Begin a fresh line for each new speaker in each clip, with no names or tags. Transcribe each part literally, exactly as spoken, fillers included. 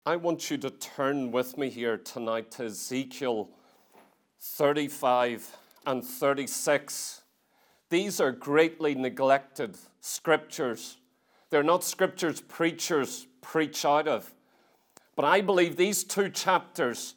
I want you to turn with me here tonight to Ezekiel thirty-five and thirty-six. These are greatly neglected scriptures. They're not scriptures preachers preach out of. But I believe these two chapters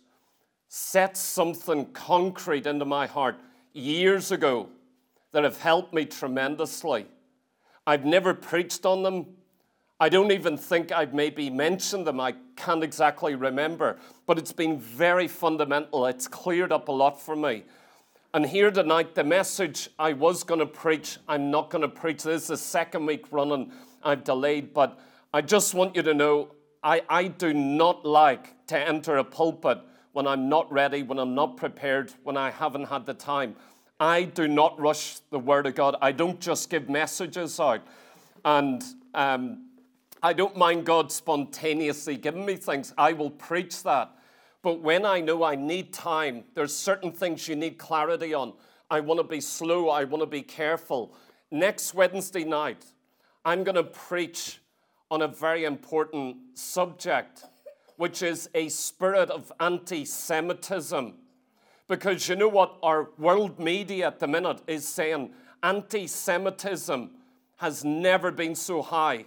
set something concrete into my heart years ago that have helped me tremendously. I've never preached on them. I don't even think I've maybe mentioned them. I can't exactly remember. But it's been very fundamental. It's cleared up a lot for me. And here tonight, the message I was going to preach, I'm not going to preach. This is the second week running. I've delayed. But I just want you to know, I, I do not like to enter a pulpit when I'm not ready, when I'm not prepared, when I haven't had the time. I do not rush the Word of God. I don't just give messages out. And um, I don't mind God spontaneously giving me things. I will preach that. But when I know I need time, there's certain things you need clarity on. I want to be slow. I want to be careful. Next Wednesday night, I'm going to preach on a very important subject, which is a spirit of anti-Semitism. Because you know what? Our world media at the minute is saying anti-Semitism has never been so high.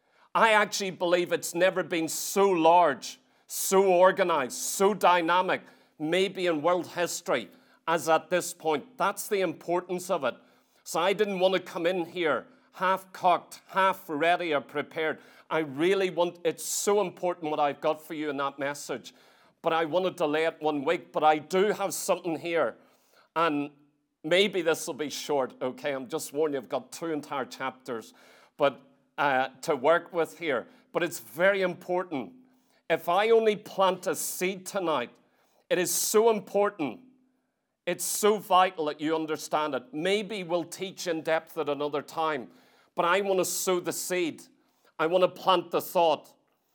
I actually believe it's never been so large, so organized, so dynamic, maybe in world history, as at this point. That's the importance of it. So I didn't want to come in here half-cocked, half-ready or prepared. I really want, it's so important what I've got for you in that message. But I want to delay it one week. But I do have something here. And maybe this will be short, okay? I'm just warning you, I've got two entire chapters. But Uh, to work with here, but it's very important. If I only plant a seed tonight, it is so important. It's so vital that you understand it. Maybe we'll teach in depth at another time, but I want to sow the seed. I want to plant the thought.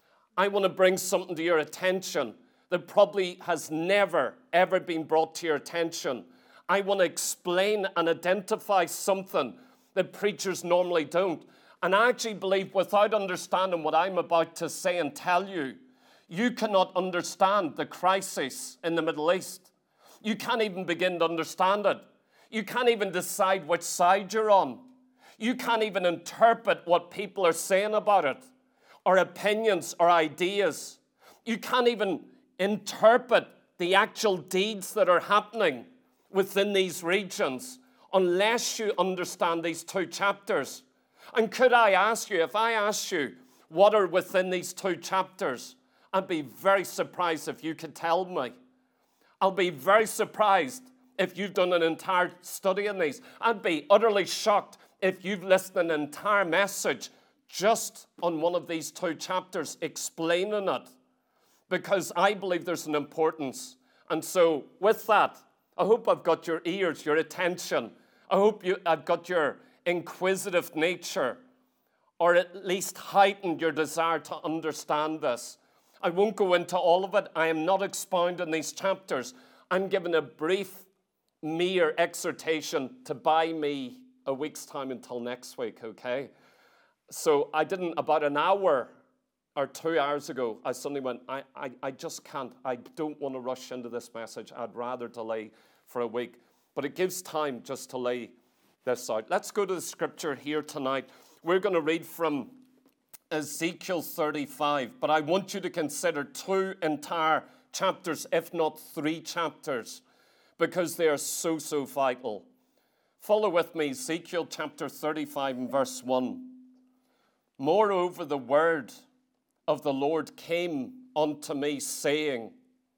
I want to bring something to your attention that probably has never, ever been brought to your attention. I want to explain and identify something that preachers normally don't. And I actually believe without understanding what I'm about to say and tell you, you cannot understand the crisis in the Middle East. You can't even begin to understand it. You can't even decide which side you're on. You can't even interpret what people are saying about it, or opinions or ideas. You can't even interpret the actual deeds that are happening within these regions unless you understand these two chapters. And could I ask you, if I asked you what are within these two chapters, I'd be very surprised if you could tell me. I'll be very surprised if you've done an entire study on these. I'd be utterly shocked if you've listened to an entire message just on one of these two chapters explaining it. Because I believe there's an importance. And so with that, I hope I've got your ears, your attention. I hope you, I've got your inquisitive nature, or at least heightened your desire to understand this. I won't go into all of it. I am not expounding these chapters. I'm giving a brief, mere exhortation to buy me a week's time until next week, okay? So I didn't, about an hour or two hours ago, I suddenly went, I, I, I just can't, I don't want to rush into this message. I'd rather delay for a week. But it gives time just to lay this out. Let's go to the scripture here tonight. We're going to read from Ezekiel thirty-five, but I want you to consider two entire chapters, if not three chapters, because they are so, so vital. Follow with me, Ezekiel chapter thirty-five and verse one. Moreover, the word of the Lord came unto me, saying,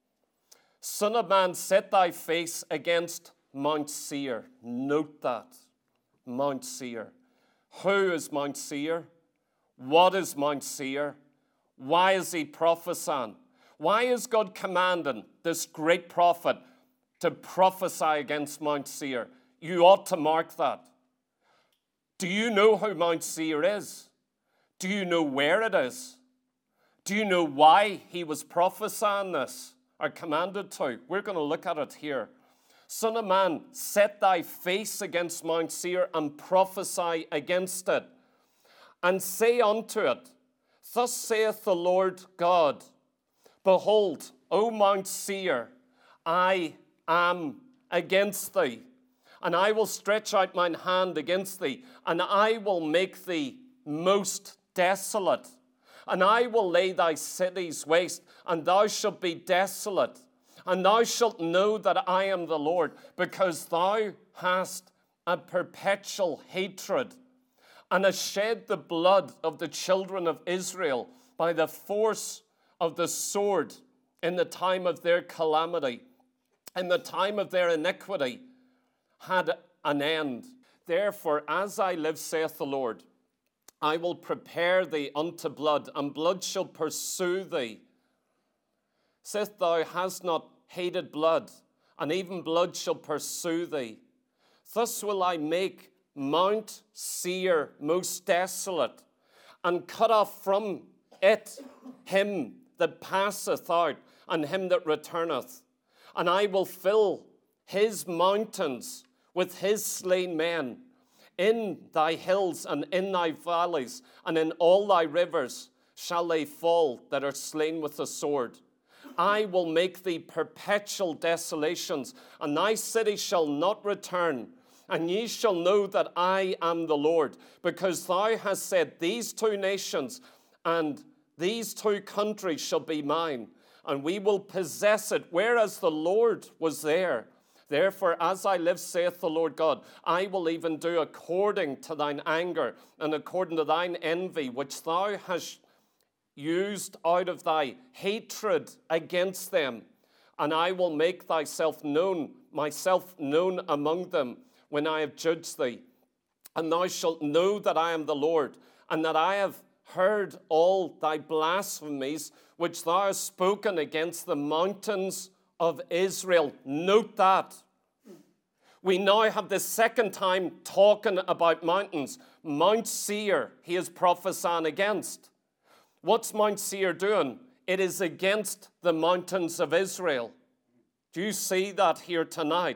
Son of man, set thy face against Mount Seir. Note that. Mount Seir. Who is Mount Seir? What is Mount Seir? Why is he prophesying? Why is God commanding this great prophet to prophesy against Mount Seir? You ought to mark that. Do you know who Mount Seir is? Do you know where it is? Do you know why he was prophesying this, or commanded to? We're going to look at it here. Son of man, set thy face against Mount Seir and prophesy against it, and say unto it, Thus saith the Lord God, Behold, O Mount Seir, I am against thee, and I will stretch out mine hand against thee, and I will make thee most desolate. And I will lay thy cities waste, and thou shalt be desolate. And thou shalt know that I am the Lord, because thou hast a perpetual hatred, and hast shed the blood of the children of Israel by the force of the sword in the time of their calamity, in the time of their iniquity had an end. Therefore, as I live, saith the Lord, I will prepare thee unto blood, and blood shall pursue thee. Sith thou hast not hated blood, and even blood shall pursue thee. Thus will I make Mount Seir most desolate, and cut off from it him that passeth out, and him that returneth. And I will fill his mountains with his slain men. In thy hills and in thy valleys and in all thy rivers shall they fall that are slain with the sword. I will make thee perpetual desolations, and thy city shall not return. And ye shall know that I am the Lord, because thou hast said, these two nations and these two countries shall be mine, and we will possess it, whereas the Lord was there. Therefore, as I live, saith the Lord God, I will even do according to thine anger and according to thine envy, which thou hast used out of thy hatred against them. And I will make thyself known, myself known among them, when I have judged thee. And thou shalt know that I am the Lord, and that I have heard all thy blasphemies, which thou hast spoken against the mountains of Israel. Note that. We now have the second time talking about mountains. Mount Seir, he is prophesying against. What's Mount Seir doing? It is against the mountains of Israel. Do you see that here tonight?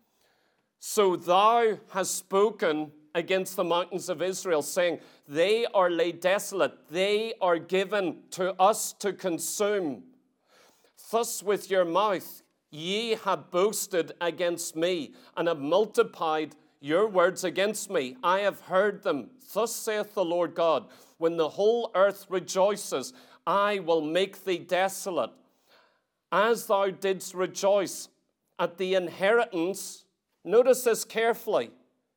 So thou hast spoken against the mountains of Israel, saying, they are laid desolate. They are given to us to consume. Thus with your mouth ye have boasted against me, and have multiplied your words against me. I have heard them. Thus saith the Lord God, when the whole earth rejoices, I will make thee desolate. As thou didst rejoice at the inheritance, notice this carefully,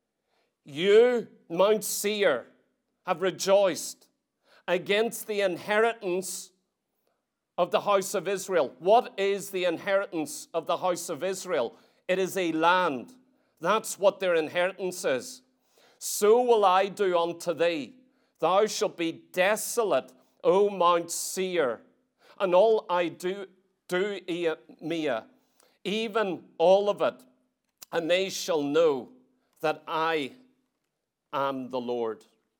you, Mount Seir, have rejoiced against the inheritance of the house of Israel. What is the inheritance of the house of Israel? It is a land. That's what their inheritance is. So will I do unto thee. Thou shalt be desolate, O Mount Seir, and all I do, do Mia, even all of it, and they shall know that I am the Lord.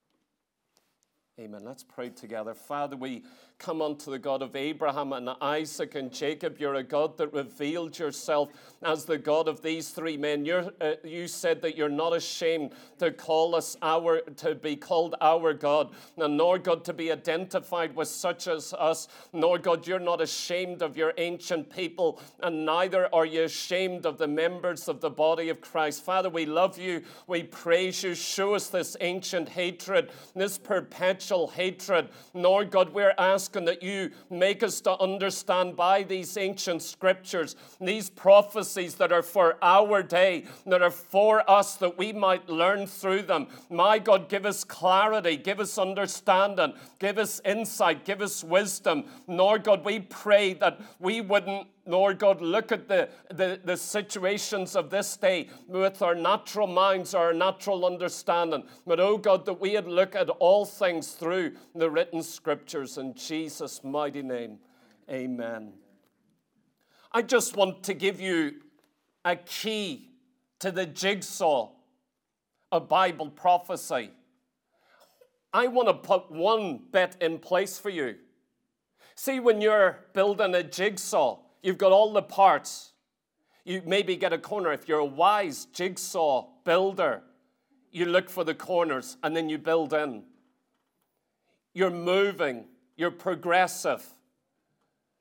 Amen. Let's pray together. Father, we come unto the God of Abraham and Isaac and Jacob. You're a God that revealed yourself as the God of these three men. You're, uh, you said that you're not ashamed to call us our, to be called our God, and nor, God, to be identified with such as us. Nor, God, you're not ashamed of your ancient people, and neither are you ashamed of the members of the body of Christ. Father, we love you. We praise you. Show us this ancient hatred, this perpetual hatred. Lord God, we're asking that you make us to understand by these ancient scriptures, these prophecies that are for our day, that are for us, that we might learn through them. My God, give us clarity, give us understanding, give us insight, give us wisdom. Lord God, we pray that we wouldn't, Lord God, look at the, the, the situations of this day with our natural minds, our natural understanding. But, oh God, that we would look at all things through the written scriptures. In Jesus' mighty name, amen. I just want to give you a key to the jigsaw of Bible prophecy. I want to put one bit in place for you. See, when you're building a jigsaw, you've got all the parts. You maybe get a corner. If you're a wise jigsaw builder, you look for the corners and then you build in. You're moving. You're progressive.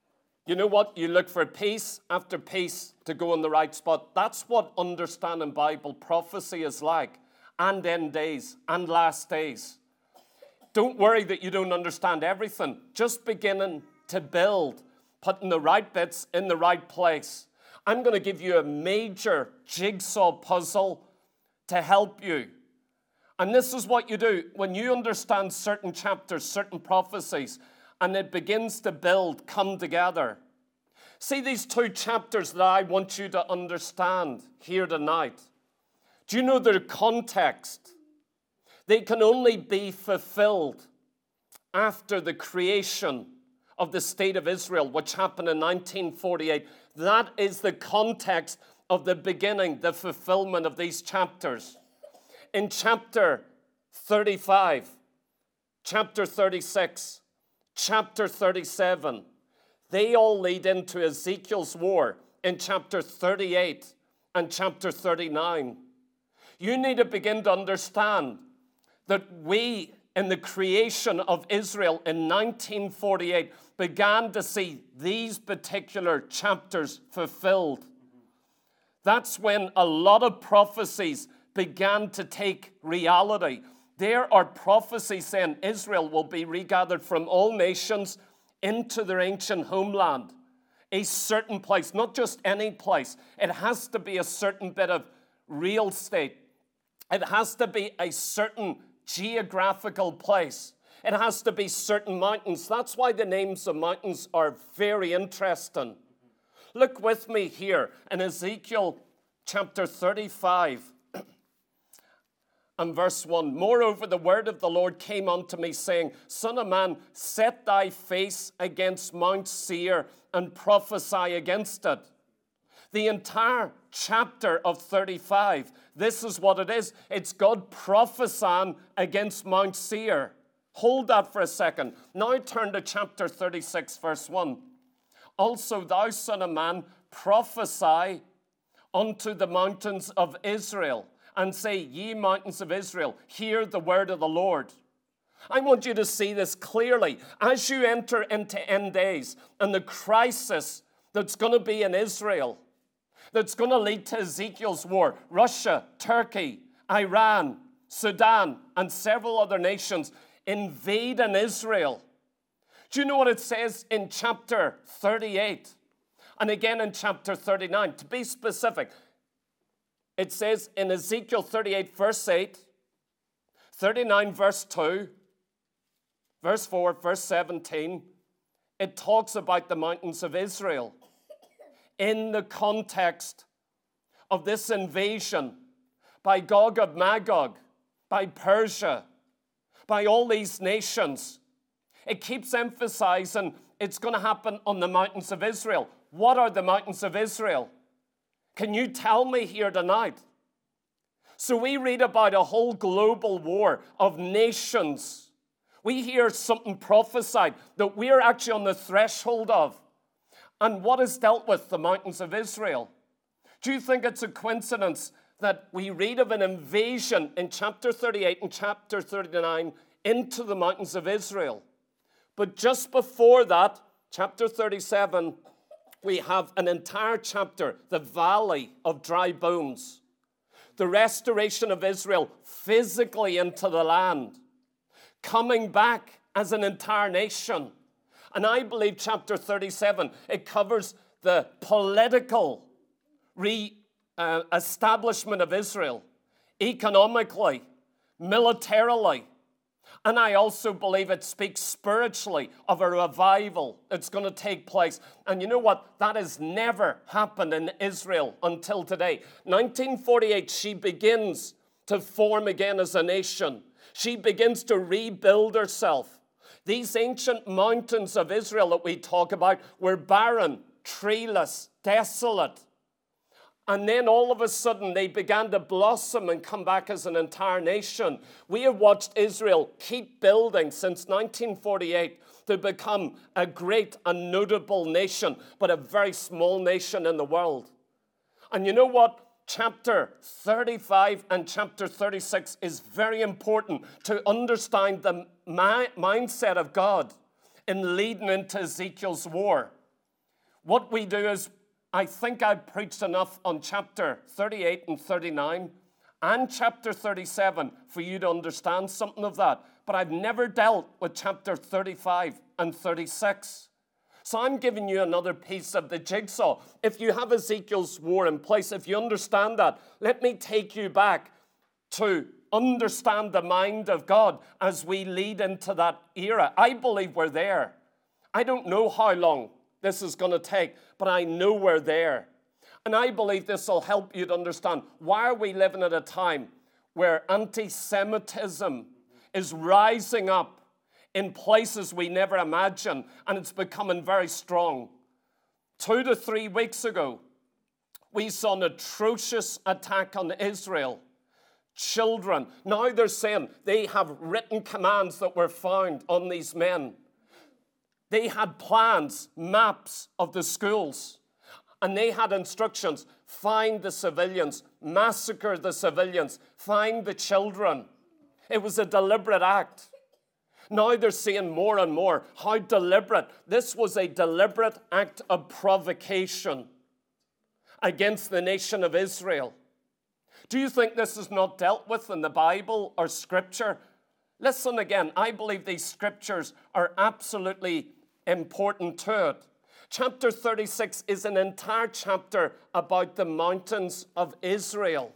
You know what? You look for piece after piece to go in the right spot. That's what understanding Bible prophecy is like, and end days, and last days. Don't worry that you don't understand everything. Just beginning to build, putting the right bits in the right place. I'm going to give you a major jigsaw puzzle to help you. And this is what you do. When you understand certain chapters, certain prophecies, and it begins to build, come together. See these two chapters that I want you to understand here tonight. Do you know their context? They can only be fulfilled after the creation of the state of Israel, which happened in nineteen forty-eight. That is the context of the beginning, the fulfillment of these chapters. In chapter thirty-five, chapter thirty-six, chapter thirty-seven, they all lead into Ezekiel's war in chapter thirty-eight and chapter thirty-nine. You need to begin to understand that we, in the creation of Israel in nineteen forty-eight, began to see these particular chapters fulfilled. That's when a lot of prophecies began to take reality. There are prophecies saying Israel will be regathered from all nations into their ancient homeland, a certain place, not just any place. It has to be a certain bit of real estate. It has to be a certain geographical place. It has to be certain mountains. That's why the names of mountains are very interesting. Look with me here in Ezekiel chapter thirty-five and verse one. Moreover, the word of the Lord came unto me, saying, Son of man, set thy face against Mount Seir and prophesy against it. The entire chapter of thirty-five, this is what it is. It's God prophesying against Mount Seir. Hold that for a second. Now turn to chapter thirty-six, verse one. Also, thou son of man, prophesy unto the mountains of Israel, and say, Ye mountains of Israel, hear the word of the Lord. I want you to see this clearly. As you enter into end days and the crisis that's going to be in Israel, that's going to lead to Ezekiel's war, Russia, Turkey, Iran, Sudan, and several other nations invade in Israel. Do you know what it says in chapter thirty-eight? And again in chapter thirty-nine. To be specific, it says in Ezekiel thirty-eight, verse eight, thirty-nine, verse two, verse four, verse seventeen, it talks about the mountains of Israel in the context of this invasion by Gog of Magog, by Persia, by all these nations. It keeps emphasizing it's going to happen on the mountains of Israel. What are the mountains of Israel? Can you tell me here tonight? So we read about a whole global war of nations. We hear something prophesied that we're actually on the threshold of. And what is dealt with? The mountains of Israel. Do you think it's a coincidence that we read of an invasion in chapter thirty-eight and chapter thirty-nine into the mountains of Israel? But just before that, chapter thirty-seven, we have an entire chapter, the Valley of Dry Bones. The restoration of Israel physically into the land, coming back as an entire nation. And I believe chapter thirty-seven, it covers the political re-establishment uh, of Israel, economically, militarily. And I also believe it speaks spiritually of a revival that's going to take place. And you know what? That has never happened in Israel until today. nineteen forty-eight, she begins to form again as a nation. She begins to rebuild herself. These ancient mountains of Israel that we talk about were barren, treeless, desolate. And then all of a sudden they began to blossom and come back as an entire nation. We have watched Israel keep building since nineteen forty-eight to become a great and notable nation, but a very small nation in the world. And you know what? Chapter thirty-five and chapter thirty-six is very important to understand the mi- mindset of God in leading into Ezekiel's war. what we do is, I think I've preached enough on chapter thirty-eight and thirty-nine and chapter thirty-seven for you to understand something of that. But I've never dealt with chapter thirty-five and thirty-six. So I'm giving you another piece of the jigsaw. If you have Ezekiel's war in place, if you understand that, let me take you back to understand the mind of God as we lead into that era. I believe we're there. I don't know how long this is going to take, but I know we're there. And I believe this will help you to understand why are we living at a time where anti-Semitism is rising up in places we never imagined, and it's becoming very strong. Two to three weeks ago, we saw an atrocious attack on Israel. Children, now they're saying they have written commands that were found on these men. They had plans, maps of the schools, and they had instructions: find the civilians, massacre the civilians, find the children. It was a deliberate act. Now they're seeing more and more how deliberate. This was a deliberate act of provocation against the nation of Israel. Do you think this is not dealt with in the Bible or Scripture? Listen again, I believe these Scriptures are absolutely important to it. Chapter thirty-six is an entire chapter about the mountains of Israel.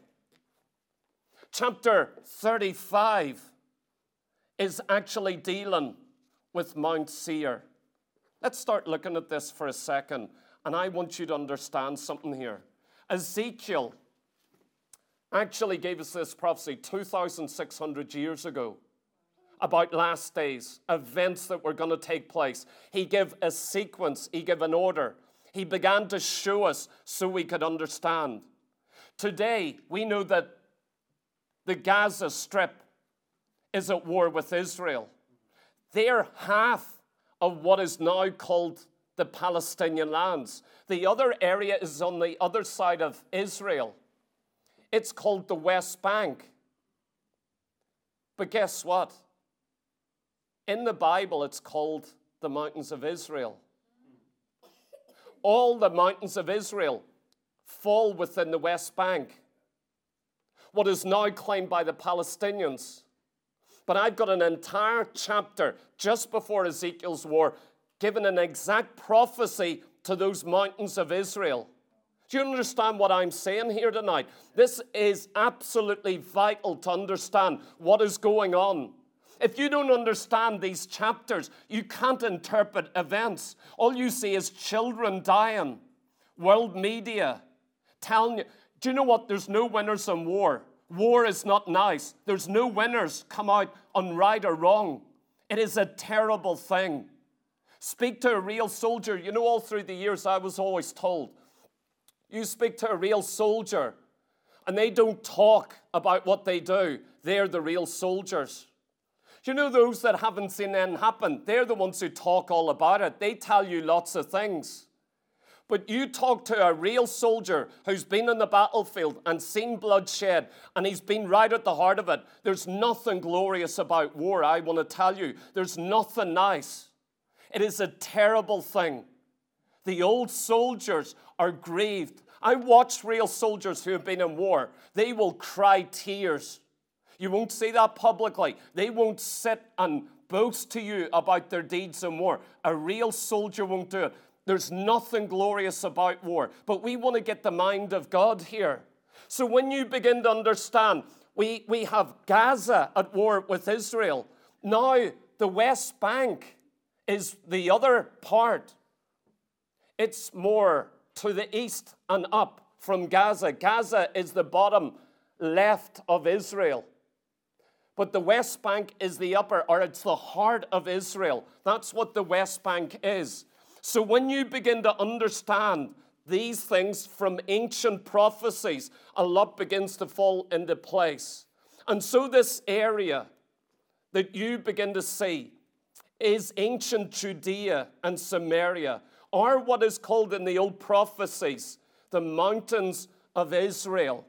Chapter thirty-five is actually dealing with Mount Seir. Let's start looking at this for a second, and I want you to understand something here. Ezekiel actually gave us this prophecy two thousand six hundred years ago about last days, events that were going to take place. He gave a sequence, he gave an order. He began to show us so we could understand. Today, we know that the Gaza Strip is at war with Israel. They're half of what is now called the Palestinian lands. The other area is on the other side of Israel. It's called the West Bank. But guess what? In the Bible, it's called the mountains of Israel. All the mountains of Israel fall within the West Bank, what is now claimed by the Palestinians. But I've got an entire chapter just before Ezekiel's war giving an exact prophecy to those mountains of Israel. Do you understand what I'm saying here tonight? This is absolutely vital to understand what is going on. If you don't understand these chapters, you can't interpret events. All you see is children dying, world media telling you. Do you know what? There's no winners in war. War is not nice. There's no winners come out on right or wrong. It is a terrible thing. Speak to a real soldier. You know, all through the years I was always told, you speak to a real soldier and they don't talk about what they do. They're the real soldiers. You know, those that haven't seen anything happen, they're the ones who talk all about it. They tell you lots of things. But you talk to a real soldier who's been on the battlefield and seen bloodshed, and he's been right at the heart of it. There's nothing glorious about war, I want to tell you. There's nothing nice. It is a terrible thing. The old soldiers are grieved. I watch real soldiers who have been in war. They will cry tears. You won't see that publicly. They won't sit and boast to you about their deeds in war. A real soldier won't do it. There's nothing glorious about war. But we want to get the mind of God here. So when you begin to understand, we, we have Gaza at war with Israel. Now the West Bank is the other part. It's more to the east and up from Gaza. Gaza is the bottom left of Israel. But the West Bank is the upper, or it's the heart of Israel. That's what the West Bank is. So when you begin to understand these things from ancient prophecies, a lot begins to fall into place. And so this area that you begin to see is ancient Judea and Samaria, or what is called in the old prophecies, the mountains of Israel.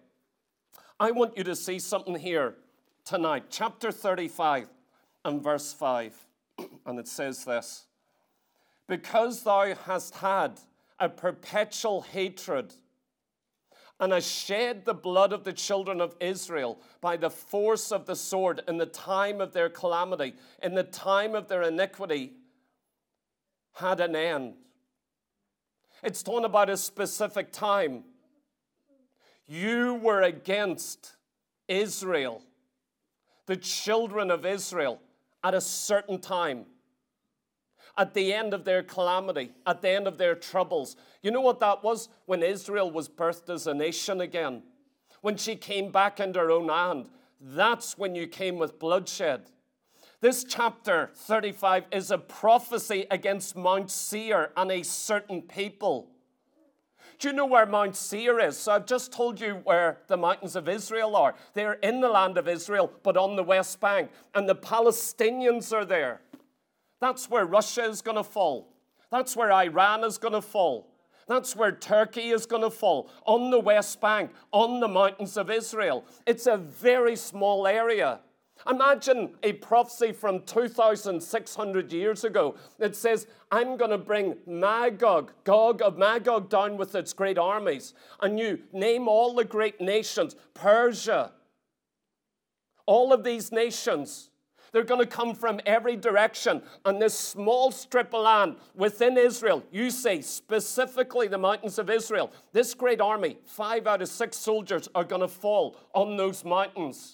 I want you to see something here tonight. Chapter thirty-five and verse five. And it says this: because thou hast had a perpetual hatred, and has shed the blood of the children of Israel by the force of the sword in the time of their calamity, in the time of their iniquity, had an end. It's talking about a specific time. You were against Israel, the children of Israel, at a certain time. At the end of their calamity, at the end of their troubles. You know what that was? When Israel was birthed as a nation again. When she came back into her own land. That's when you came with bloodshed. This chapter thirty-five is a prophecy against Mount Seir and a certain people. Do you know where Mount Seir is? So I've just told you where the mountains of Israel are. They're in the land of Israel, but on the West Bank. And the Palestinians are there. That's where Russia is going to fall. That's where Iran is going to fall. That's where Turkey is going to fall, on the West Bank, on the mountains of Israel. It's a very small area. Imagine a prophecy from two thousand six hundred years ago that says, I'm going to bring Magog, Gog of Magog, down with its great armies. And you name all the great nations, Persia, all of these nations. They're going to come from every direction. And this small strip of land within Israel, you say specifically the mountains of Israel, this great army, five out of six soldiers are going to fall on those mountains.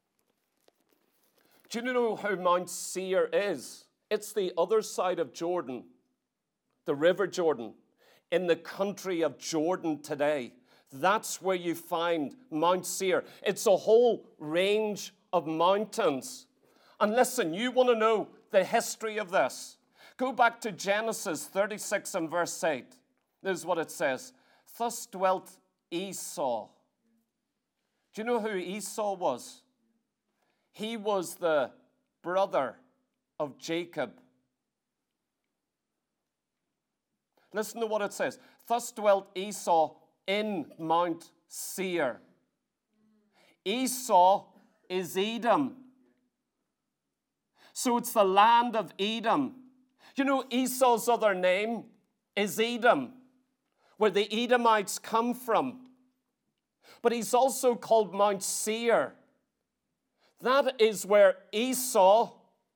Do you know how Mount Seir is? It's the other side of Jordan, the River Jordan, in the country of Jordan today. That's where you find Mount Seir. It's a whole range of mountains. And listen, you want to know the history of this. Go back to Genesis thirty-six and verse eight. This is what it says. Thus dwelt Esau. Do you know who Esau was? He was the brother of Jacob. Listen to what it says. Thus dwelt Esau in Mount Seir. Esau is Edom. So it's the land of Edom. You know, Esau's other name is Edom, where the Edomites come from. But he's also called Mount Seir. That is where Esau,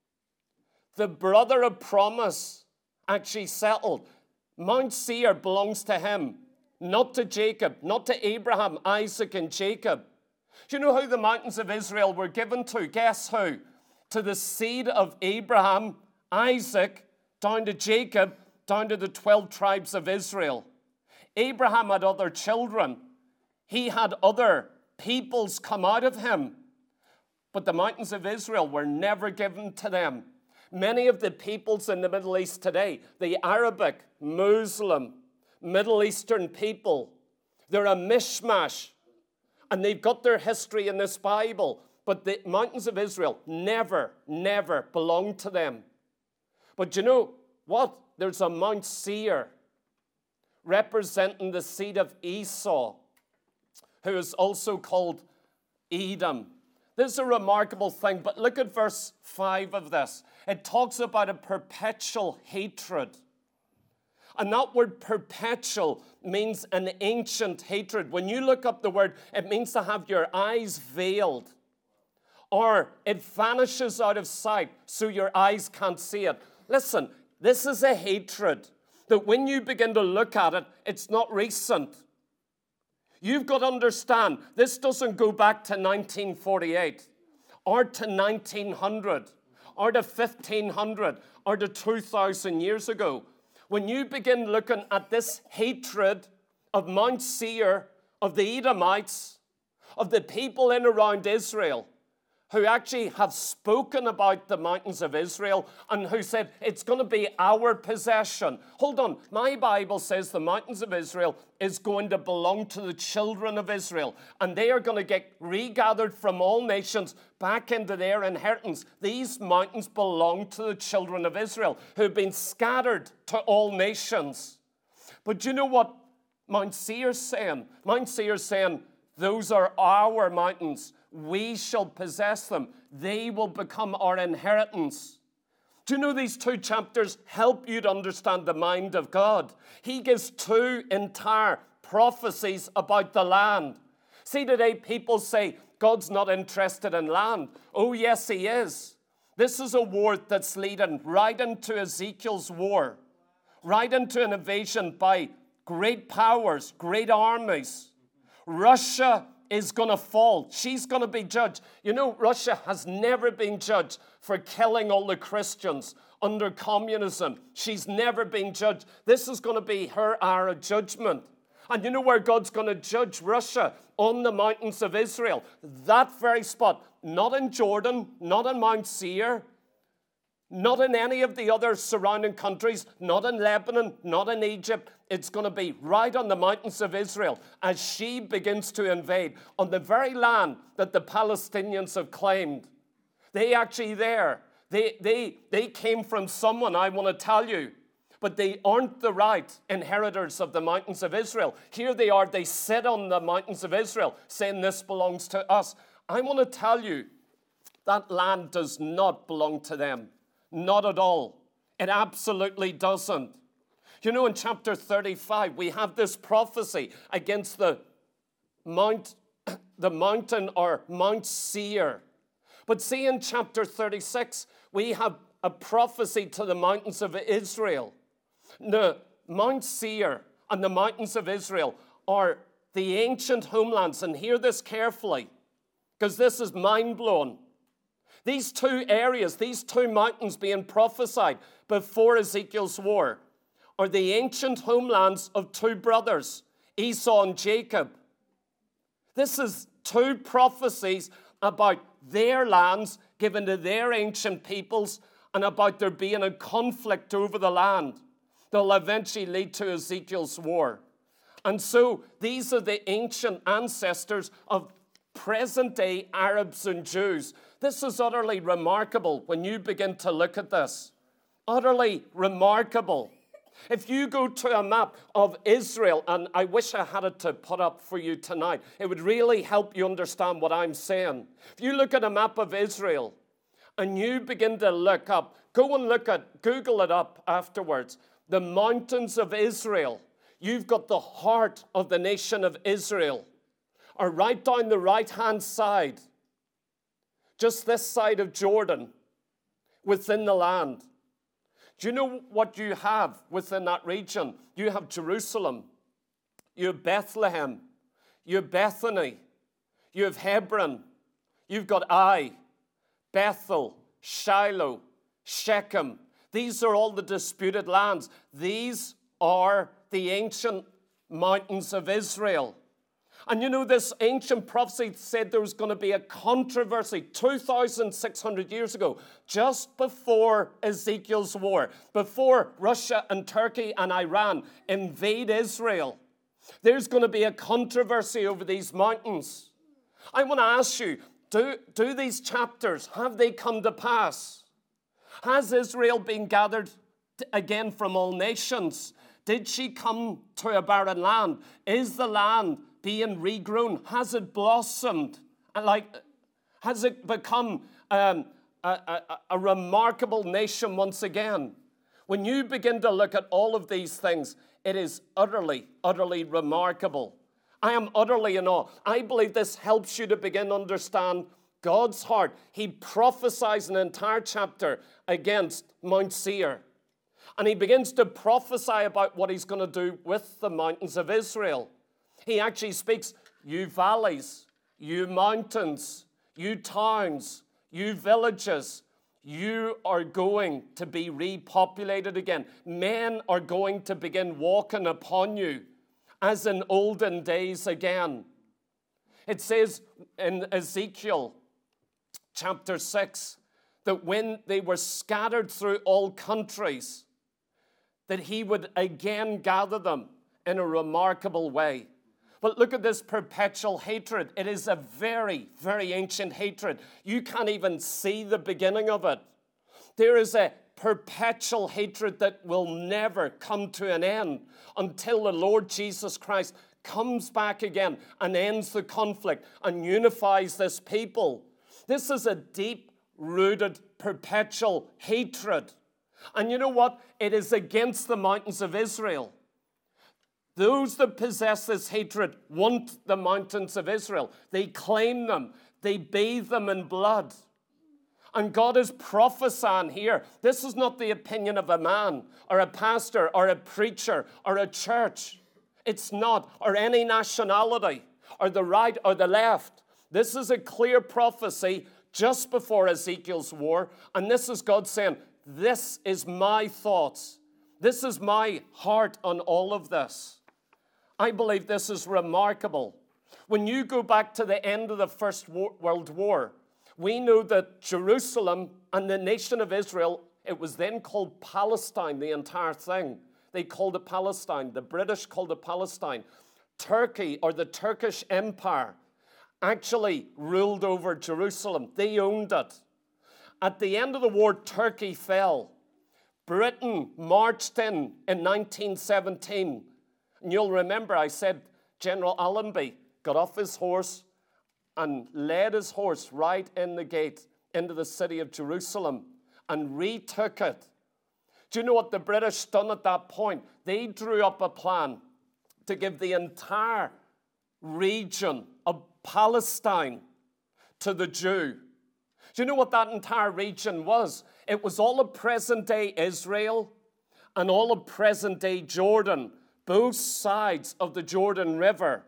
the brother of promise, actually settled. Mount Seir belongs to him, not to Jacob, not to Abraham, Isaac, and Jacob. Do you know who the mountains of Israel were given to? Guess who? To the seed of Abraham, Isaac, down to Jacob, down to the twelve tribes of Israel. Abraham had other children. He had other peoples come out of him. But the mountains of Israel were never given to them. Many of the peoples in the Middle East today, the Arabic, Muslim, Middle Eastern people, they're a mishmash. And they've got their history in this Bible. But the mountains of Israel never, never belonged to them. But you know what? There's a Mount Seir representing the seed of Esau, who is also called Edom. This is a remarkable thing, but look at verse five of this. It talks about a perpetual hatred. And that word perpetual means an ancient hatred. When you look up the word, it means to have your eyes veiled. Or it vanishes out of sight so your eyes can't see it. Listen, this is a hatred that when you begin to look at it, it's not recent. You've got to understand, this doesn't go back to nineteen forty-eight or to nineteen hundred or to fifteen hundred or to two thousand years ago. When you begin looking at this hatred of Mount Seir, of the Edomites, of the people in around Israel, who actually have spoken about the mountains of Israel and who said, it's going to be our possession. Hold on, my Bible says the mountains of Israel is going to belong to the children of Israel, and they are going to get regathered from all nations back into their inheritance. These mountains belong to the children of Israel, who have been scattered to all nations. But do you know what Mount Seir is saying? Mount Seir is saying, those are our mountains. We shall possess them. They will become our inheritance. Do Do you know these two chapters help you to understand the mind of God? He gives two entire prophecies about the land. See, today people say God's not interested in land. Oh, yes, he is. This is a war that's leading right into Ezekiel's war, right into an invasion by great powers, great armies. Russia is going to fall. She's going to be judged. You know, Russia has never been judged for killing all the Christians under communism. She's never been judged. This is going to be her hour of judgment. And you know where God's going to judge Russia? On the mountains of Israel. That very spot. Not in Jordan, not in Mount Seir, not in any of the other surrounding countries, not in Lebanon, not in Egypt. It's going to be right on the mountains of Israel as she begins to invade on the very land that the Palestinians have claimed. They actually there. They, they, they came from someone, I want to tell you, but they aren't the right inheritors of the mountains of Israel. Here they are. They sit on the mountains of Israel saying this belongs to us. I want to tell you that land does not belong to them. Not at all. It absolutely doesn't. You know, in chapter thirty-five, we have this prophecy against the mount, the mountain or Mount Seir. But see, in chapter thirty-six, we have a prophecy to the mountains of Israel. The Mount Seir and the mountains of Israel are the ancient homelands. And hear this carefully, because this is mind-blowing. These two areas, these two mountains being prophesied before Ezekiel's war, are the ancient homelands of two brothers, Esau and Jacob. This is two prophecies about their lands given to their ancient peoples and about there being a conflict over the land that will eventually lead to Ezekiel's war. And so these are the ancient ancestors of present-day Arabs and Jews. This is utterly remarkable when you begin to look at this. Utterly remarkable. If you go to a map of Israel, and I wish I had it to put up for you tonight, it would really help you understand what I'm saying. If you look at a map of Israel and you begin to look up, go and look at, Google it up afterwards, the mountains of Israel. You've got the heart of the nation of Israel, are right down the right-hand side, just this side of Jordan, within the land. Do you know what you have within that region? You have Jerusalem, you have Bethlehem, you have Bethany, you have Hebron, you've got Ai, Bethel, Shiloh, Shechem. These are all the disputed lands. These are the ancient mountains of Israel. And you know, this ancient prophecy said there was going to be a controversy two thousand six hundred years ago, just before Ezekiel's war, before Russia and Turkey and Iran invade Israel. There's going to be a controversy over these mountains. I want to ask you, do, do these chapters, have they come to pass? Has Israel been gathered again from all nations? Did she come to a barren land? Is the land being regrown? Has it blossomed? Like, has it become um, a, a, a remarkable nation once again? When you begin to look at all of these things, it is utterly, utterly remarkable. I am utterly in awe. I believe this helps you to begin to understand God's heart. He prophesies an entire chapter against Mount Seir. And he begins to prophesy about what he's going to do with the mountains of Israel. He actually speaks, you valleys, you mountains, you towns, you villages, you are going to be repopulated again. Men are going to begin walking upon you as in olden days again. It says in Ezekiel chapter six that when they were scattered through all countries, that he would again gather them in a remarkable way. But look at this perpetual hatred. It is a very, very ancient hatred. You can't even see the beginning of it. There is a perpetual hatred that will never come to an end until the Lord Jesus Christ comes back again and ends the conflict and unifies this people. This is a deep-rooted perpetual hatred. And you know what? It is against the mountains of Israel. Those that possess this hatred want the mountains of Israel. They claim them. They bathe them in blood. And God is prophesying here. This is not the opinion of a man or a pastor or a preacher or a church. It's not, or any nationality or the right or the left. This is a clear prophecy just before Ezekiel's war. And this is God saying, this is my thoughts. This is my heart on all of this. I believe this is remarkable. When you go back to the end of the First World War, we know that Jerusalem and the nation of Israel, it was then called Palestine, the entire thing. They called it Palestine. The British called it Palestine. Turkey, or the Turkish Empire, actually ruled over Jerusalem. They owned it. At the end of the war, Turkey fell. Britain marched in in nineteen seventeen. And you'll remember I said General Allenby got off his horse and led his horse right in the gate into the city of Jerusalem and retook it. Do you know what the British done at that point? They drew up a plan to give the entire region of Palestine to the Jew. Do you know what that entire region was? It was all of present-day Israel and all of present-day Jordan, both sides of the Jordan River.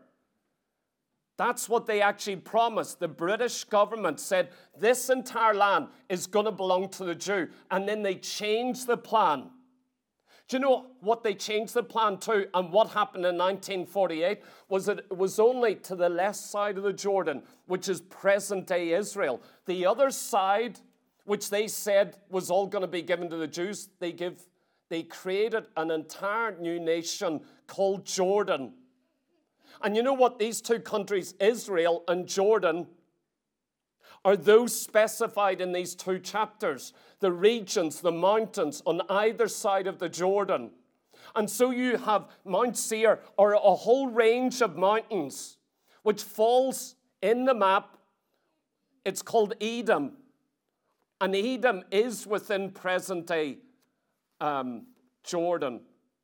That's what they actually promised. The British government said this entire land is going to belong to the Jew. And then they changed the plan. Do you know what they changed the plan to? And what happened in nineteen forty-eight was that it was only to the left side of the Jordan, which is present-day Israel. The other side, which they said was all going to be given to the Jews, they give, they created an entire new nation called Jordan. And you know what? These two countries, Israel and Jordan, are those specified in these two chapters. The regions, the mountains on either side of the Jordan. And so you have Mount Seir, or a whole range of mountains, which falls in the map. It's called Edom. And Edom is within present-day um, Jordan.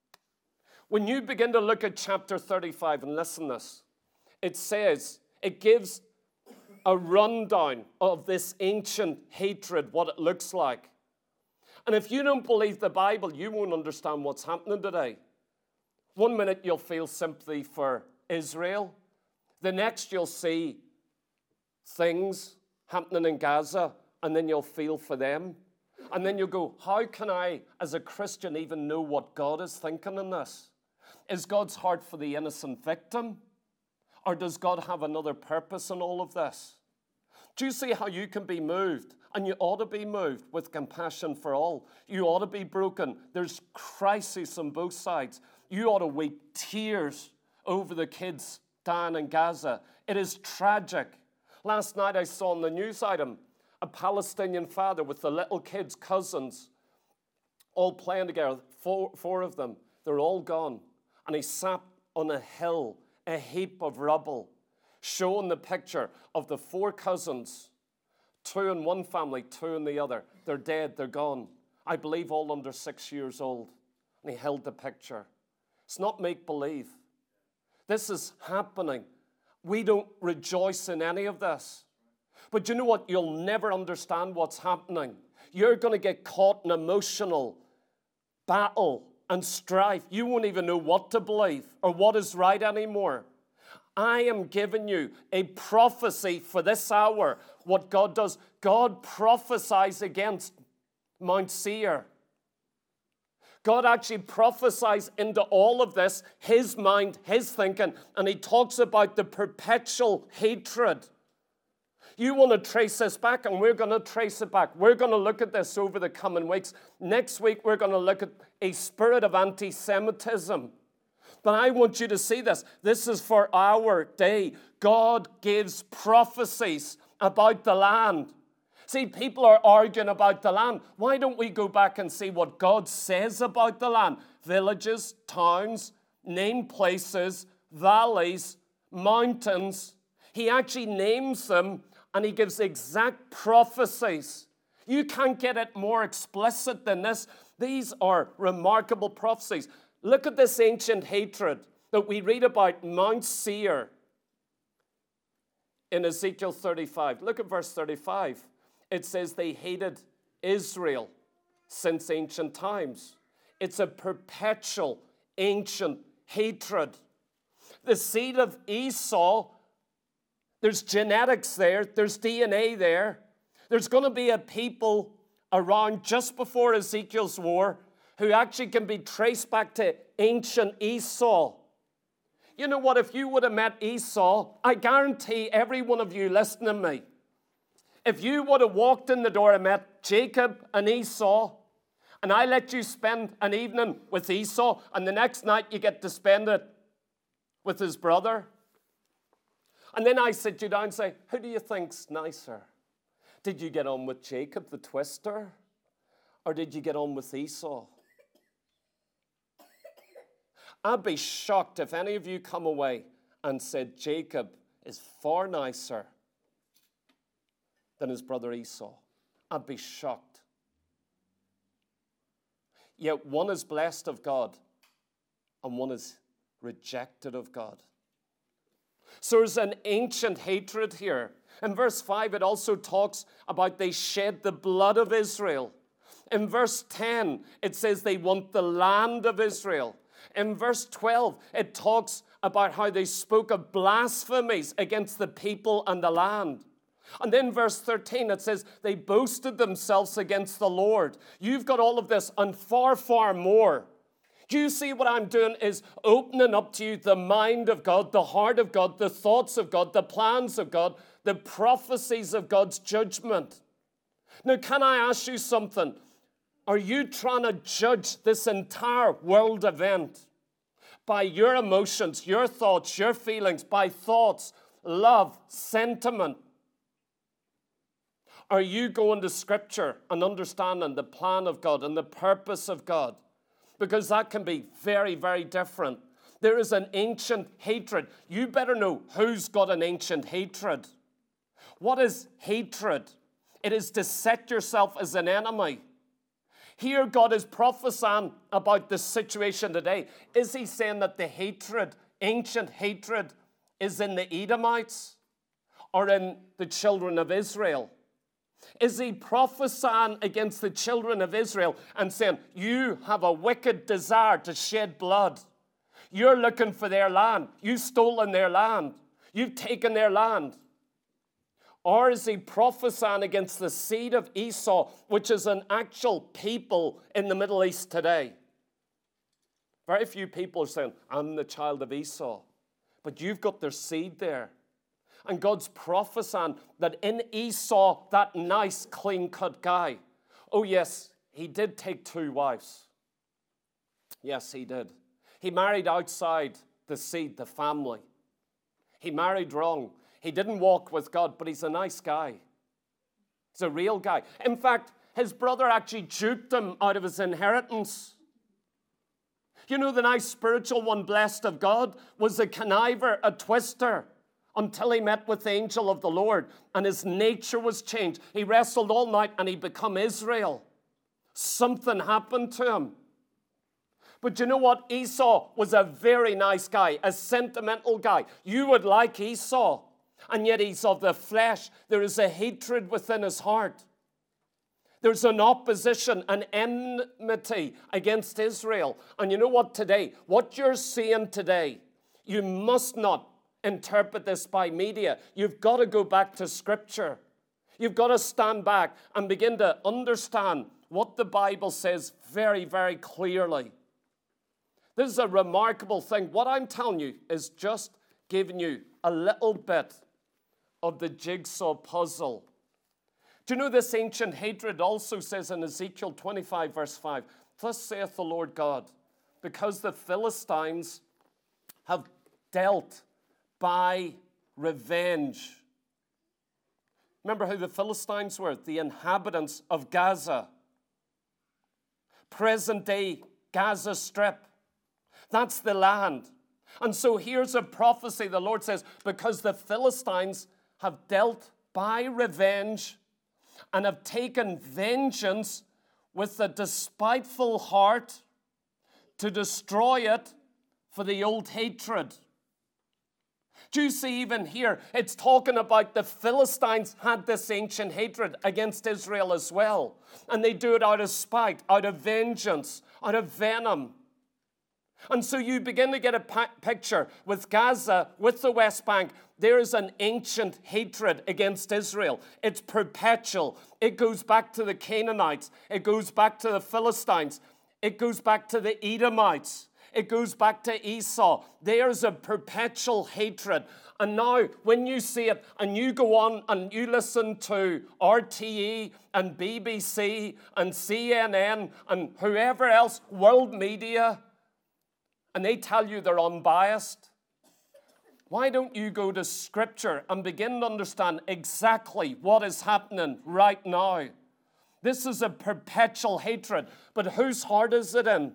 When you begin to look at chapter thirty-five, and listen to this, it says, it gives a rundown of this ancient hatred, what it looks like. And if you don't believe the Bible, you won't understand what's happening today. One minute you'll feel sympathy for Israel. The next you'll see things happening in Gaza, and then you'll feel for them. And then you'll go, how can I, as a Christian, even know what God is thinking in this? Is God's heart for the innocent victim? Or does God have another purpose in all of this? Do you see how you can be moved? And you ought to be moved with compassion for all. You ought to be broken. There's crisis on both sides. You ought to weep tears over the kids dying in Gaza. It is tragic. Last night I saw on the news item a Palestinian father with the little kids, cousins, all playing together, four, four of them. They're all gone. And he sat on a hill, a heap of rubble, showing the picture of the four cousins, two in one family, two in the other. They're dead, they're gone. I believe all under six years old. And he held the picture. It's not make-believe. This is happening. We don't rejoice in any of this. But you know what? You'll never understand what's happening. You're going to get caught in emotional battle and strife. You won't even know what to believe or what is right anymore. I am giving you a prophecy for this hour. What God does, God prophesies against Mount Seir. God actually prophesies into all of this, his mind, his thinking, and he talks about the perpetual hatred. You want to trace this back, and we're going to trace it back. We're going to look at this over the coming weeks. Next week, we're going to look at a spirit of anti-Semitism. But I want you to see this. This is for our day. God gives prophecies about the land. See, people are arguing about the land. Why don't we go back and see what God says about the land? Villages, towns, named places, valleys, mountains. He actually names them, and he gives exact prophecies. You can't get it more explicit than this. These are remarkable prophecies. Look at this ancient hatred that we read about Mount Seir in Ezekiel thirty-five. Look at verse thirty-five. It says they hated Israel since ancient times. It's a perpetual ancient hatred. The seed of Esau, there's genetics there, there's D N A there. There's going to be a people around just before Ezekiel's war who actually can be traced back to ancient Esau. You know what? If you would have met Esau, I guarantee every one of you listening to me, if you would have walked in the door and met Jacob and Esau, and I let you spend an evening with Esau, and the next night you get to spend it with his brother, and then I sit you down and say, who do you think's nicer? Did you get on with Jacob the twister, or did you get on with Esau? I'd be shocked if any of you come away and said Jacob is far nicer than his brother Esau. I'd be shocked. Yet one is blessed of God and one is rejected of God. So there's an ancient hatred here. In verse five, it also talks about they shed the blood of Israel. In verse ten, it says they want the land of Israel. In verse twelve, it talks about how they spoke of blasphemies against the people and the land. And then verse thirteen, it says they boasted themselves against the Lord. You've got all of this and far, far more. Do you see what I'm doing is opening up to you the mind of God, the heart of God, the thoughts of God, the plans of God, the prophecies of God's judgment. Now, can I ask you something? Are you trying to judge this entire world event by your emotions, your thoughts, your feelings, by thoughts, love, sentiment? Are you going to Scripture and understanding the plan of God and the purpose of God? Because that can be very, very different. There is an ancient hatred. You better know who's got an ancient hatred. What is hatred? It is to set yourself as an enemy. Here God is prophesying about the situation today. Is he saying that the hatred, ancient hatred, is in the Edomites or in the children of Israel? Is he prophesying against the children of Israel and saying, you have a wicked desire to shed blood. You're looking for their land. You've stolen their land. You've taken their land. Or is he prophesying against the seed of Esau, which is an actual people in the Middle East today? Very few people are saying, I'm the child of Esau. But you've got their seed there. And God's prophesying that in Esau, that nice, clean-cut guy, oh yes, he did take two wives. Yes, he did. He married outside the seed, the family. He married wrong. He didn't walk with God, but he's a nice guy. He's a real guy. In fact, his brother actually duped him out of his inheritance. You know, the nice spiritual one, blessed of God, was a conniver, a twister, until he met with the angel of the Lord, and his nature was changed. He wrestled all night, and he became Israel. Something happened to him. But you know what? Esau was a very nice guy, a sentimental guy. You would like Esau, and yet he's of the flesh. There is a hatred within his heart. There's an opposition, an enmity against Israel. And you know what today? What you're seeing today, you must not interpret this by media. You've got to go back to Scripture. You've got to stand back and begin to understand what the Bible says very, very clearly. This is a remarkable thing. What I'm telling you is just giving you a little bit of the jigsaw puzzle. Do you know this ancient hatred also says in Ezekiel twenty-five, verse five, thus saith the Lord God, because the Philistines have dealt by revenge. Remember who the Philistines were? The inhabitants of Gaza. Present day Gaza Strip. That's the land. And so here's a prophecy. The Lord says, because the Philistines have dealt by revenge and have taken vengeance with a despiteful heart to destroy it for the old hatred. Do you see even here, it's talking about the Philistines had this ancient hatred against Israel as well. And they do it out of spite, out of vengeance, out of venom. And so you begin to get a pa- picture with Gaza, with the West Bank. There is an ancient hatred against Israel. It's perpetual. It goes back to the Canaanites. It goes back to the Philistines. It goes back to the Edomites. It goes back to Esau. There's a perpetual hatred. And now, when you see it, and you go on and you listen to R T E and B B C and C N N and whoever else, world media, and they tell you they're unbiased, why don't you go to Scripture and begin to understand exactly what is happening right now? This is a perpetual hatred. But whose heart is it in?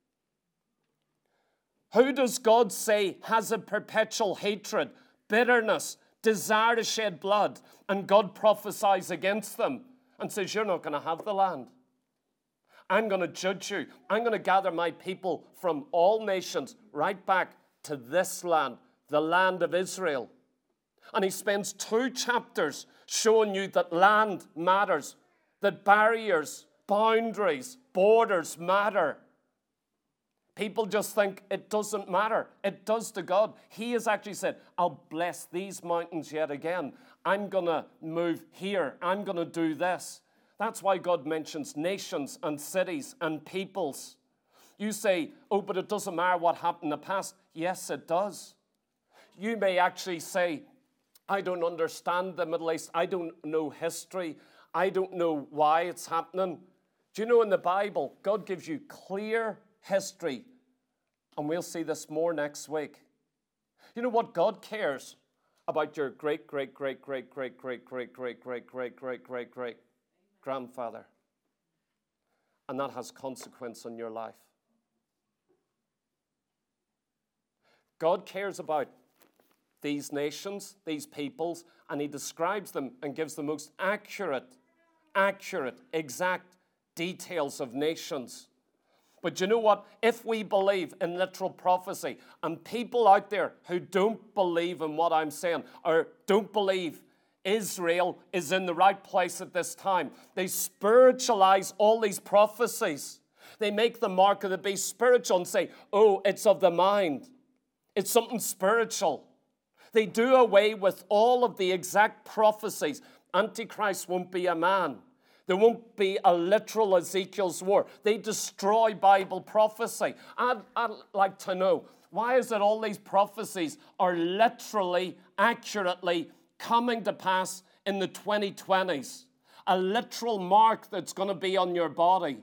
Who does God say has a perpetual hatred, bitterness, desire to shed blood, and God prophesies against them and says, you're not going to have the land. I'm going to judge you. I'm going to gather my people from all nations right back to this land, the land of Israel. And he spends two chapters showing you that land matters, that barriers, boundaries, borders matter. People just think it doesn't matter. It does to God. He has actually said, I'll bless these mountains yet again. I'm going to move here. I'm going to do this. That's why God mentions nations and cities and peoples. You say, oh, but it doesn't matter what happened in the past. Yes, it does. You may actually say, I don't understand the Middle East. I don't know history. I don't know why it's happening. Do you know in the Bible, God gives you clear history, and we'll see this more next week. You know what? God cares about your great, great, great, great, great, great, great, great, great, great, great, great, great grandfather, and that has consequence on your life. God cares about these nations, these peoples, and he describes them and gives the most accurate, accurate, exact details of nations. But you know what? If we believe in literal prophecy, and people out there who don't believe in what I'm saying, or don't believe Israel is in the right place at this time, they spiritualize all these prophecies. They make the mark of the beast spiritual and say, oh, it's of the mind. It's something spiritual. They do away with all of the exact prophecies. Antichrist won't be a man. There won't be a literal Ezekiel's war. They destroy Bible prophecy. I'd, I'd like to know, why is it all these prophecies are literally, accurately coming to pass in the twenty twenties? A literal mark that's going to be on your body.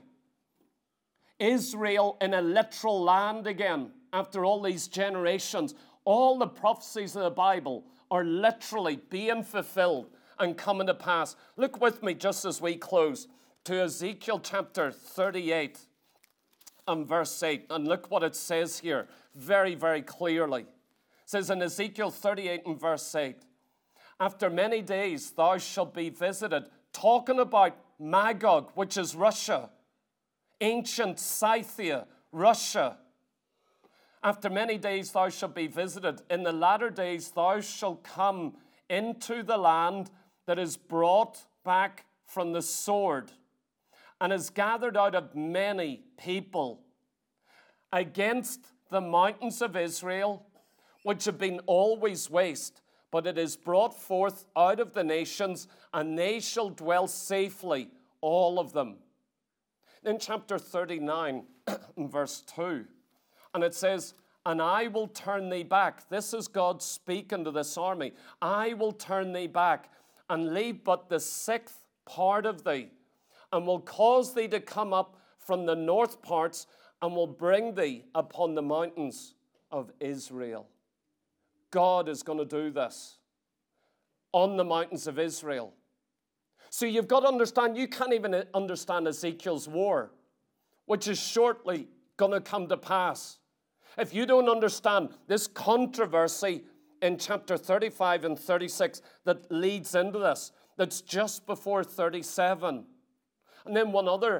Israel in a literal land again after all these generations. All the prophecies of the Bible are literally being fulfilled and coming to pass. Look with me just as we close to Ezekiel chapter thirty-eight and verse eight. And look what it says here very, very clearly. It says in Ezekiel thirty-eight and verse eight, after many days thou shalt be visited, talking about Magog, which is Russia, ancient Scythia, Russia. After many days thou shalt be visited. In the latter days thou shalt come into the land that is brought back from the sword and is gathered out of many people against the mountains of Israel, which have been always waste, but it is brought forth out of the nations, and they shall dwell safely, all of them. Then chapter thirty-nine, verse two, and it says, and I will turn thee back. This is God speaking to this army. I will turn thee back and leave but the sixth part of thee, and will cause thee to come up from the north parts, and will bring thee upon the mountains of Israel. God is going to do this on the mountains of Israel. So you've got to understand, you can't even understand Ezekiel's war, which is shortly going to come to pass. If you don't understand this controversy in chapter thirty-five and thirty-six that leads into this, that's just before thirty-seven. And then one other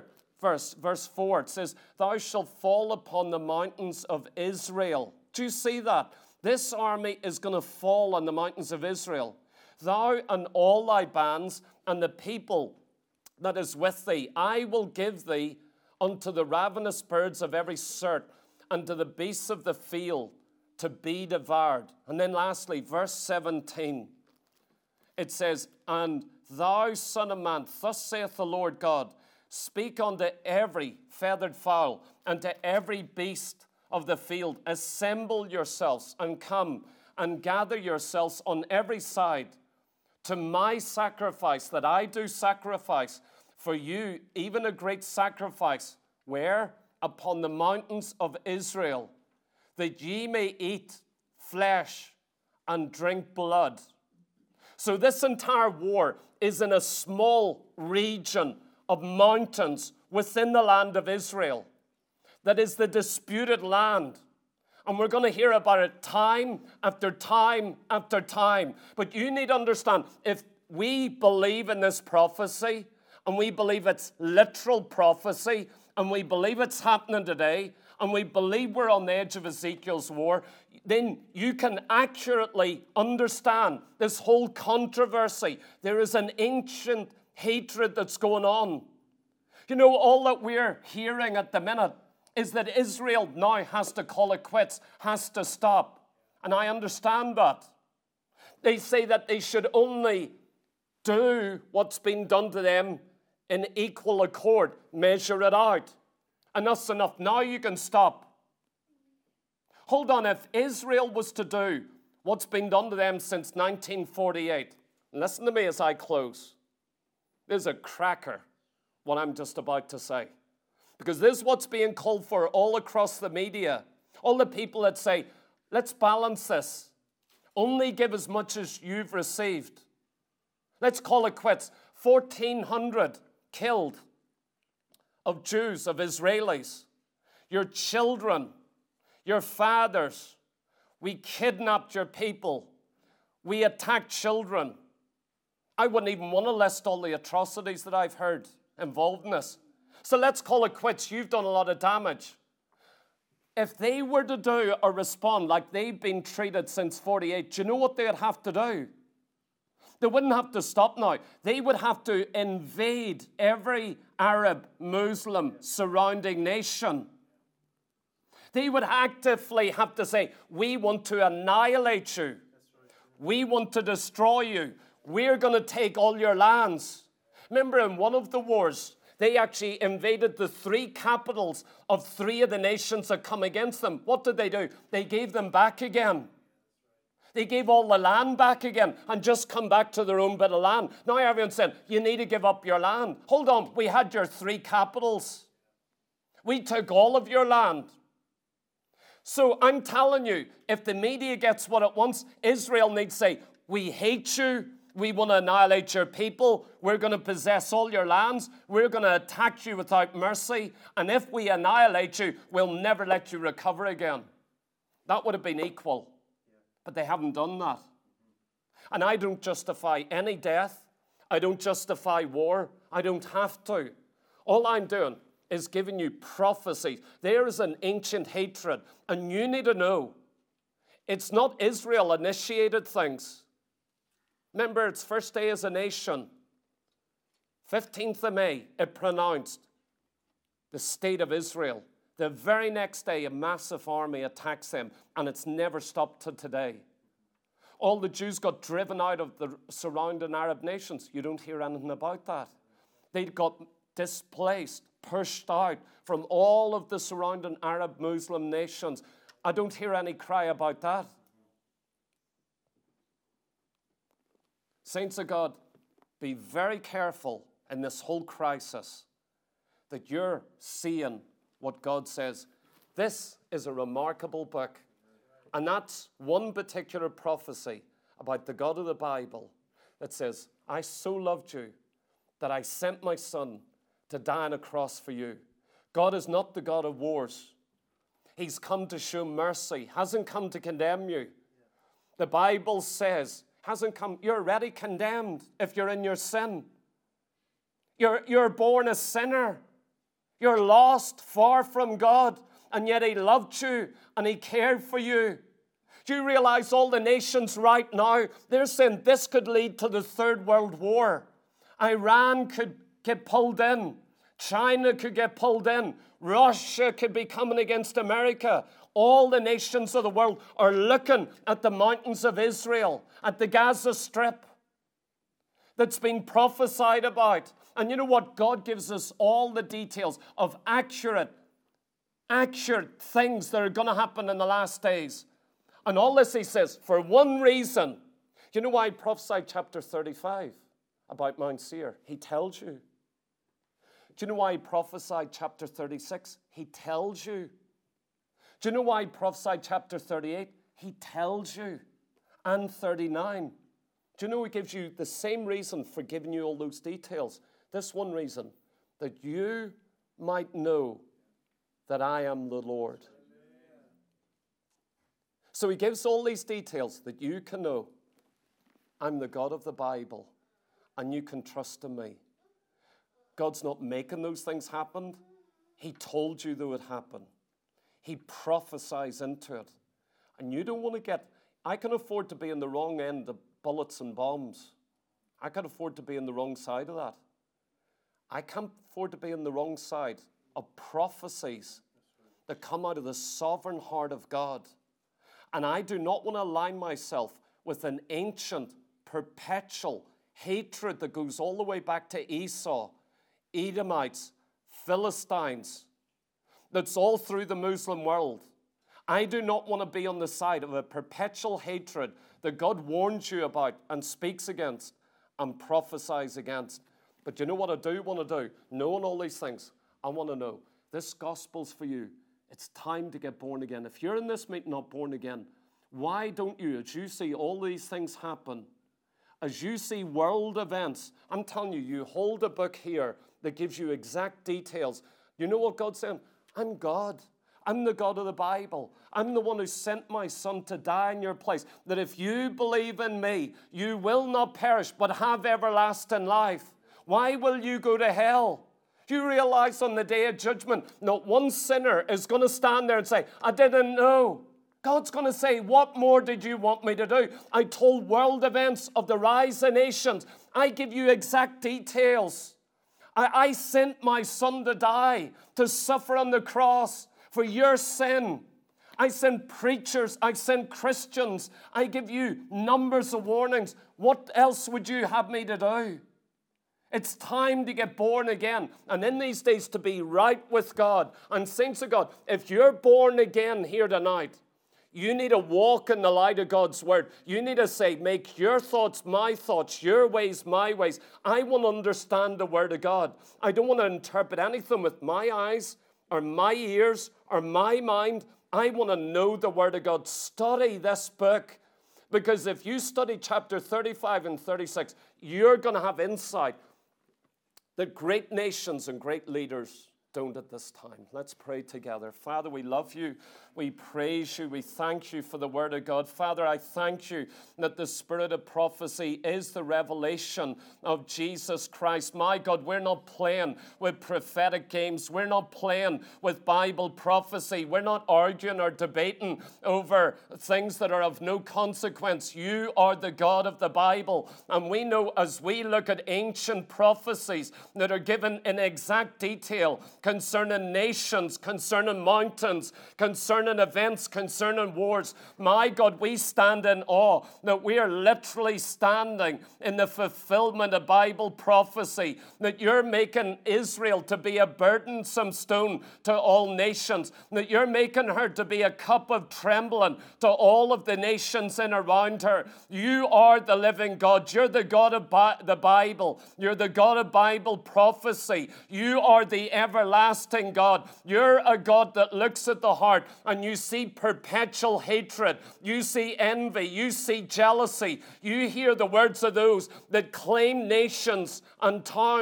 verse, verse four, it says, thou shalt fall upon the mountains of Israel. Do you see that? This army is going to fall on the mountains of Israel. Thou and all thy bands and the people that is with thee, I will give thee unto the ravenous birds of every sort, and to the beasts of the field to be devoured. And then lastly, verse seventeen, it says, and thou, son of man, thus saith the Lord God, speak unto every feathered fowl, and to every beast of the field, assemble yourselves, and come, and gather yourselves on every side, to my sacrifice that I do sacrifice for you, even a great sacrifice. Where? Upon the mountains of Israel, that ye may eat flesh and drink blood. So this entire war is in a small region of mountains within the land of Israel. That is the disputed land. And we're going to hear about it time after time after time. But you need to understand, if we believe in this prophecy, and we believe it's literal prophecy, and we believe it's happening today, and we believe we're on the edge of Ezekiel's war, then you can accurately understand this whole controversy. There is an ancient hatred that's going on. You know, all that we're hearing at the minute is that Israel now has to call it quits, has to stop. And I understand that. They say that they should only do what's been done to them in equal accord, measure it out. And that's enough. Now you can stop. Hold on, if Israel was to do what's been done to them since nineteen forty-eight, listen to me as I close. There's a cracker, what I'm just about to say. Because this is what's being called for all across the media. All the people that say, let's balance this. Only give as much as you've received. Let's call it quits. fourteen hundred killed of Jews, of Israelis. Your children, your fathers. We kidnapped your people. We attacked children. I wouldn't even want to list all the atrocities that I've heard involved in this. So let's call it quits. You've done a lot of damage. If they were to do or respond like they've been treated since forty-eight, do you know what they'd have to do? They wouldn't have to stop now. They would have to invade every Arab, Muslim, surrounding nation. They would actively have to say, we want to annihilate you. We want to destroy you. We're going to take all your lands. Remember in one of the wars, they actually invaded the three capitals of three of the nations that come against them. What did they do? They gave them back again. They gave all the land back again and just come back to their own bit of land. Now everyone's saying, you need to give up your land. Hold on, we had your three capitals. We took all of your land. So I'm telling you, if the media gets what it wants, Israel needs to say, we hate you. We want to annihilate your people. We're going to possess all your lands. We're going to attack you without mercy. And if we annihilate you, we'll never let you recover again. That would have been equal. But they haven't done that. And I don't justify any death. I don't justify war. I don't have to. All I'm doing is giving you prophecy. There is an ancient hatred. And you need to know, it's not Israel initiated things. Remember, its first day as a nation, fifteenth of May, it pronounced the state of Israel. The very next day, a massive army attacks them, and it's never stopped to today. All the Jews got driven out of the surrounding Arab nations. You don't hear anything about that. They got displaced, pushed out from all of the surrounding Arab Muslim nations. I don't hear any cry about that. Saints of God, be very careful in this whole crisis that you're seeing what God says. This is a remarkable book. And that's one particular prophecy about the God of the Bible that says, I so loved you that I sent my son to die on a cross for you. God is not the God of wars. He's come to show mercy, hasn't come to condemn you. The Bible says, hasn't come, you're already condemned if you're in your sin. You're, you're born a sinner. You're lost, far from God, and yet He loved you and He cared for you. Do you realize all the nations right now, they're saying this could lead to the Third World War. Iran could get pulled in. China could get pulled in. Russia could be coming against America. All the nations of the world are looking at the mountains of Israel, at the Gaza Strip that's been prophesied about. And you know what? God gives us all the details of accurate, accurate things that are going to happen in the last days. And all this, He says, for one reason. You know why He prophesied chapter thirty-five about Mount Seir? He tells you. Do you know why He prophesied chapter thirty-six? He tells you. Do you know why He prophesied chapter thirty-eight? He tells you. And thirty-nine. Do you know He gives you the same reason for giving you all those details? This one reason, that you might know that I am the Lord. So He gives all these details that you can know. I'm the God of the Bible, and you can trust in me. God's not making those things happen. He told you they would happen. He prophesies into it. And you don't want to get, I can afford to be in the wrong end of bullets and bombs. I can afford to be in the wrong side of that. I can't afford to be in the wrong side of prophecies that come out of the sovereign heart of God. And I do not want to align myself with an ancient, perpetual hatred that goes all the way back to Esau, Edomites, Philistines, that's all through the Muslim world. I do not want to be on the side of a perpetual hatred that God warns you about and speaks against and prophesies against. But you know what I do want to do? Knowing all these things, I want to know this gospel's for you. It's time to get born again. If you're in this meeting not born again, why don't you, as you see all these things happen, as you see world events, I'm telling you, you hold a book here that gives you exact details. You know what God's saying? I'm God. I'm the God of the Bible. I'm the one who sent my Son to die in your place. That if you believe in me, you will not perish, but have everlasting life. Why will you go to hell? Do you realize on the day of judgment, not one sinner is going to stand there and say, I didn't know. God's going to say, what more did you want me to do? I told world events of the rise of nations. I give you exact details. I, I sent my Son to die, to suffer on the cross for your sin. I send preachers, I send Christians. I give you numbers of warnings. What else would you have me to do? It's time to get born again. And in these days to be right with God. And saints of God, if you're born again here tonight, you need to walk in the light of God's word. You need to say, make your thoughts my thoughts, your ways my ways. I want to understand the word of God. I don't want to interpret anything with my eyes or my ears or my mind. I want to know the word of God. Study this book. Because if you study chapter thirty-five and thirty-six, you're going to have insight that great nations and great leaders don't at this time. Let's pray together. Father, we love you. We praise you. We thank you for the word of God. Father, I thank you that the spirit of prophecy is the revelation of Jesus Christ. My God, we're not playing with prophetic games. We're not playing with Bible prophecy. We're not arguing or debating over things that are of no consequence. You are the God of the Bible. And we know as we look at ancient prophecies that are given in exact detail, concerning nations, concerning mountains, concerning events, concerning wars. My God, we stand in awe that we are literally standing in the fulfillment of Bible prophecy, that you're making Israel to be a burdensome stone to all nations, that you're making her to be a cup of trembling to all of the nations in around her. You are the living God. You're the God of Bi- the Bible. You're the God of Bible prophecy. You are the everlasting Everlasting God. You're a God that looks at the heart and you see perpetual hatred. You see envy. You see jealousy. You hear the words of those that claim nations and towns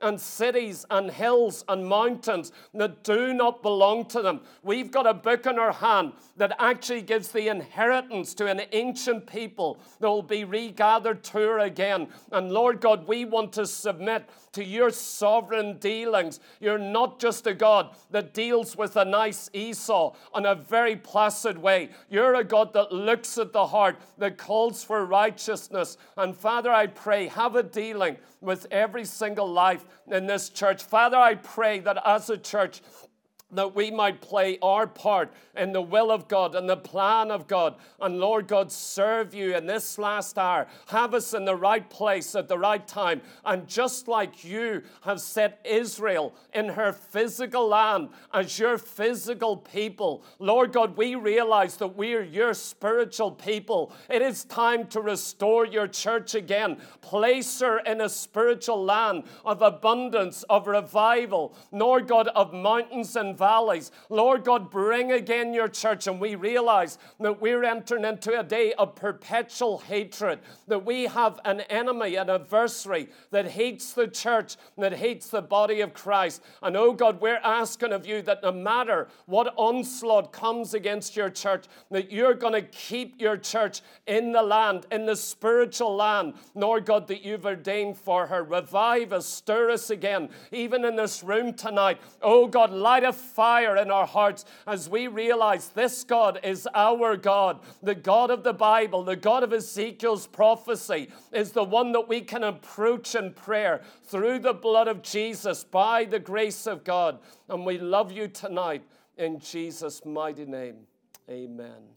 and cities and hills and mountains that do not belong to them. We've got a book in our hand that actually gives the inheritance to an ancient people that will be regathered to her again. And Lord God, we want to submit to your sovereign dealings. You're not just a God that deals with a nice Esau in a very placid way. You're a God that looks at the heart, that calls for righteousness. And Father, I pray, have a dealing with every single life in this church. Father, I pray that as a church, that we might play our part in the will of God and the plan of God. And Lord God, serve you in this last hour. Have us in the right place at the right time. And just like you have set Israel in her physical land as your physical people, Lord God, we realize that we are your spiritual people. It is time to restore your church again. Place her in a spiritual land of abundance, of revival, Lord God, of mountains and valleys. Lord God, bring again your church, and we realize that we're entering into a day of perpetual hatred, that we have an enemy, an adversary that hates the church, that hates the body of Christ. And oh God, we're asking of you that no matter what onslaught comes against your church, that you're going to keep your church in the land, in the spiritual land, Lord God, that you've ordained for her. Revive us, stir us again, even in this room tonight. Oh God, light a fire in our hearts as we realize this God is our God. The God of the Bible, the God of Ezekiel's prophecy, is the one that we can approach in prayer through the blood of Jesus by the grace of God. And we love you tonight in Jesus' mighty name. Amen.